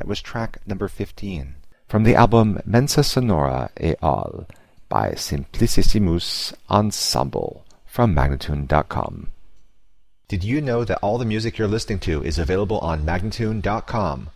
was track number 15 from the album Mensa Sonora et al. By Simplicissimus Ensemble from Magnatune.com. Did you know that all the music you're listening to is available on Magnatune.com?